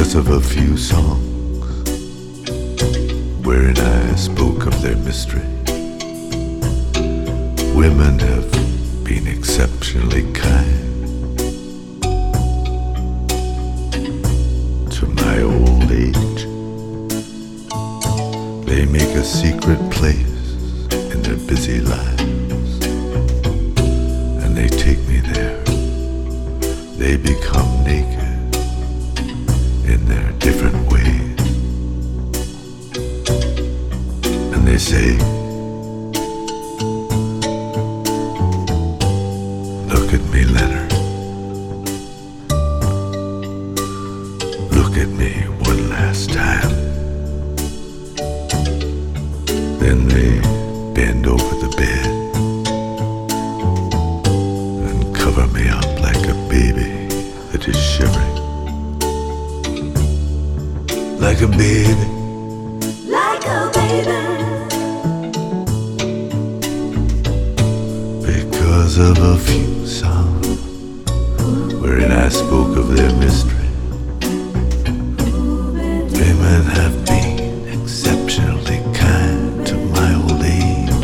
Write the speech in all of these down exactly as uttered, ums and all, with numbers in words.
because of a few songs wherein I spoke of their mystery. Women have been exceptionally kind to my old age. They make a secret place in their busy lives, and they take me there. They become naked in their different ways, and they say, "Look at me, Leonard. Look at me one last time." Then they bend over the bed and cover me up like a baby that is shivering. Like a baby. Like a baby. Because of a few songs wherein I spoke of their mystery. Women have been exceptionally kind to my old age.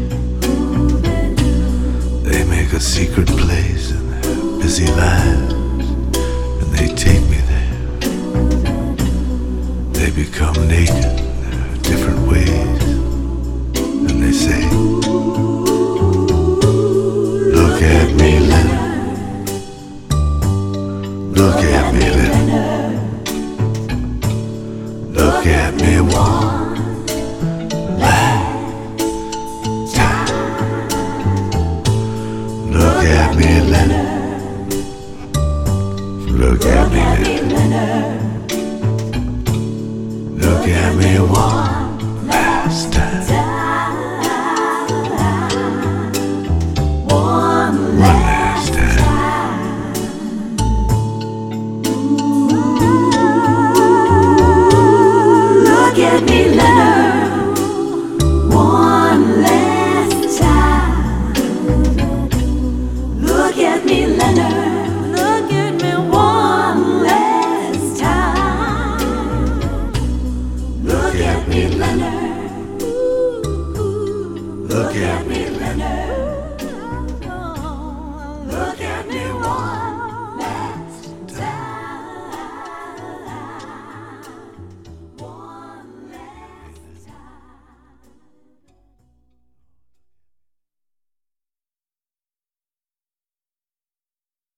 They make a secret place in their busy lives, and they take me there. They become naked in their different ways, and they say, "Look at me, Leonard. Look at me, Leonard. Look at me one last time. Look at me, Leonard.